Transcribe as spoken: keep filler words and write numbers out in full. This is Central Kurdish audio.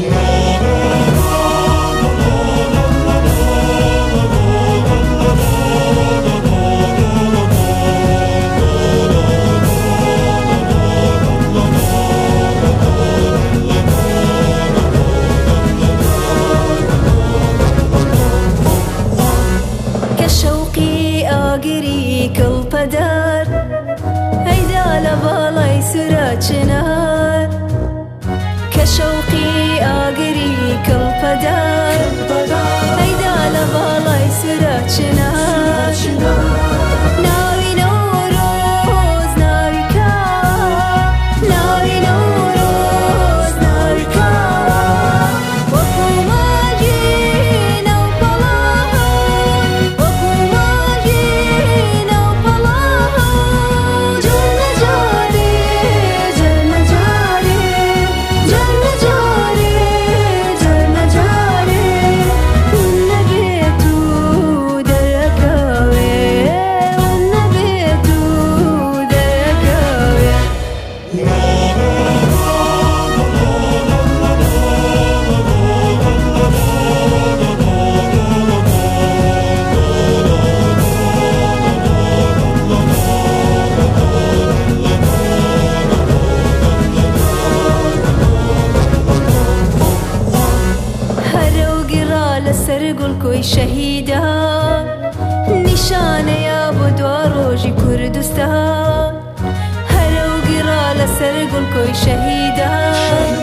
القدر هيدا لبالي سرات نهار كشوقي أقريك القدر هيدا لبالي سرات نهار ناوي نوروز ناوي كا ناوي نوروز ناوي كا وكو ما جينا وبلاها وكو ما جينا وبلاها جرنا جاري جرنا جاري جرنا جاري جرنا جاري والنبيتو دركاوي والنبيتو دركاوي هرو قرا لسرقل كوي شهيدا نشان يا بدواروجي كردستان هرو قرا لسرقل كوي شهيدا